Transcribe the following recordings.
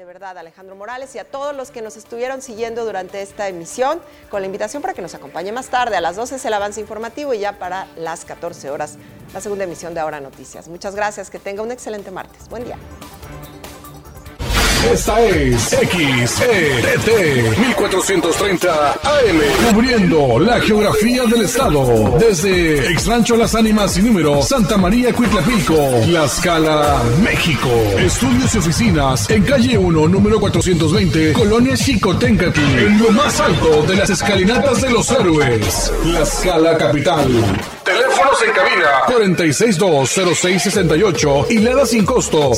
de verdad, a Alejandro Morales y a todos los que nos estuvieron siguiendo durante esta emisión, con la invitación para que nos acompañe más tarde. A las 12 es el avance informativo y ya para las 14 horas la segunda emisión de Ahora Noticias. Muchas gracias, que tenga un excelente martes. Buen día. Esta es XETT 1430 AM, cubriendo la geografía del estado, desde Exrancho Las Ánimas y Número, Santa María Cuitlapilco, Tlaxcala, México. Estudios y oficinas en calle 1, número 420, Colonia Xicoténcatl, en lo más alto de las escalinatas de los héroes, Tlaxcala capital. Teléfonos en cabina 462-0668 y Lada sin costo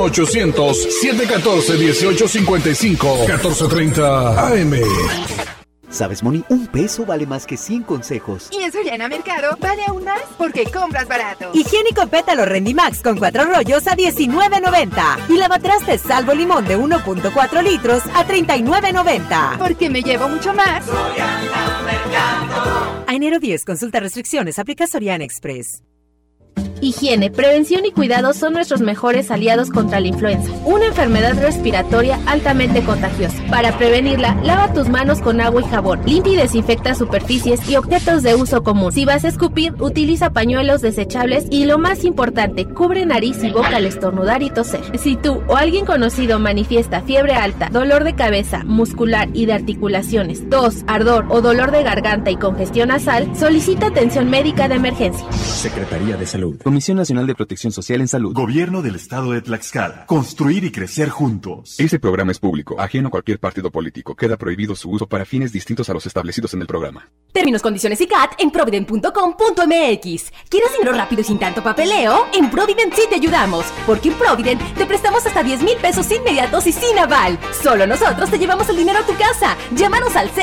01800-714-1855 1430 AM. ¿Sabes, Moni? Un peso vale más que 100 consejos. Y en Soriana Mercado vale aún más porque compras barato. Higiénico Pétalo Rendimax con 4 rollos a $19.90. Y lavatrastes Salvo Limón de 1.4 litros a $39.90. Porque me llevo mucho más. Soriana Mercado. A enero 10, consulta restricciones, aplica Soriana Express. Higiene, prevención y cuidado son nuestros mejores aliados contra la influenza, una enfermedad respiratoria altamente contagiosa. Para prevenirla, lava tus manos con agua y jabón, limpia y desinfecta superficies y objetos de uso común. Si vas a escupir, utiliza pañuelos desechables y, lo más importante, cubre nariz y boca al estornudar y toser. Si tú o alguien conocido manifiesta fiebre alta, dolor de cabeza, muscular y de articulaciones, tos, ardor o dolor de garganta y congestión nasal, solicita atención médica de emergencia. Secretaría de Salud. Comisión Nacional de Protección Social en Salud. Gobierno del Estado de Tlaxcala. Construir y crecer juntos. Este programa es público, ajeno a cualquier partido político. Queda prohibido su uso para fines distintos a los establecidos en el programa. Términos, condiciones y CAT en provident.com.mx. ¿Quieres dinero rápido y sin tanto papeleo? En Provident sí te ayudamos, porque en Provident te prestamos hasta 10,000 pesos inmediatos y sin aval. Solo nosotros te llevamos el dinero a tu casa. Llámanos al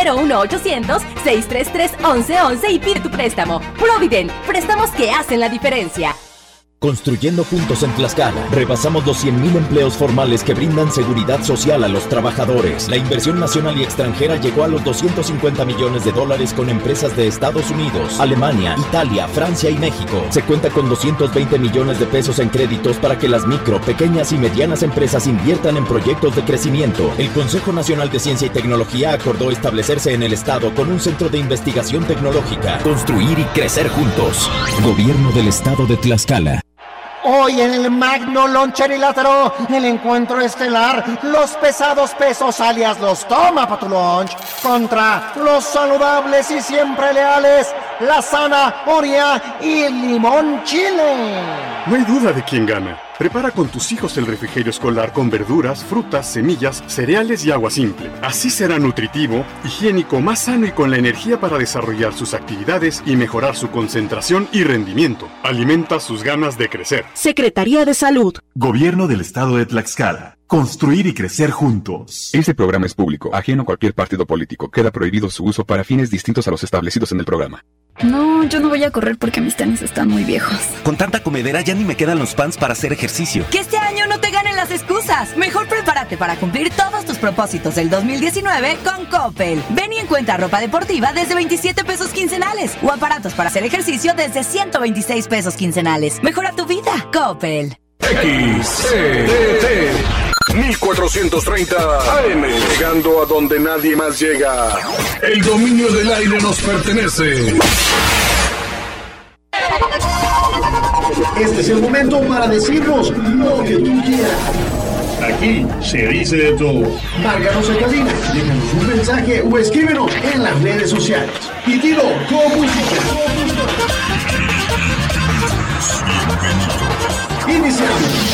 01800-633-1111 y pide tu préstamo. Provident, préstamos que hacen la diferencia. Construyendo juntos en Tlaxcala, rebasamos los 100,000 empleos formales que brindan seguridad social a los trabajadores. La inversión nacional y extranjera llegó a los $250 millones con empresas de Estados Unidos, Alemania, Italia, Francia y México. Se cuenta con 220 millones de pesos en créditos para que las micro, pequeñas y medianas empresas inviertan en proyectos de crecimiento. El Consejo Nacional de Ciencia y Tecnología acordó establecerse en el estado con un centro de investigación tecnológica. Construir y crecer juntos. Gobierno del Estado de Tlaxcala. Hoy en el Magno Loncher y Lázaro, el encuentro estelar, los pesados pesos alias los toma pa' tu lunch, contra los saludables y siempre leales, la zanahoria y el limón chile. No hay duda de quién gana. Prepara con tus hijos el refrigerio escolar con verduras, frutas, semillas, cereales y agua simple. Así será nutritivo, higiénico, más sano y con la energía para desarrollar sus actividades y mejorar su concentración y rendimiento. Alimenta sus ganas de crecer. Secretaría de Salud. Gobierno del Estado de Tlaxcala. Construir y crecer juntos. Este programa es público, ajeno a cualquier partido político. Queda prohibido su uso para fines distintos a los establecidos en el programa. No, yo no voy a correr porque mis tenis están muy viejos. Con tanta comedera ya ni me quedan los pants para hacer ejercicio. Que este año no te ganen las excusas. Mejor prepárate para cumplir todos tus propósitos del 2019 con Coppel. Ven y encuentra ropa deportiva desde 27 pesos quincenales o aparatos para hacer ejercicio desde 126 pesos quincenales. Mejora tu vida, Coppel. XETT 1430 AM, llegando a donde nadie más llega. El dominio del aire nos pertenece. Este es el momento para decirnos lo que tú quieras. Aquí se dice de todo. Márcanos en cabina, déjanos un mensaje o escríbenos en las redes sociales. Pitido con música. Iniciamos.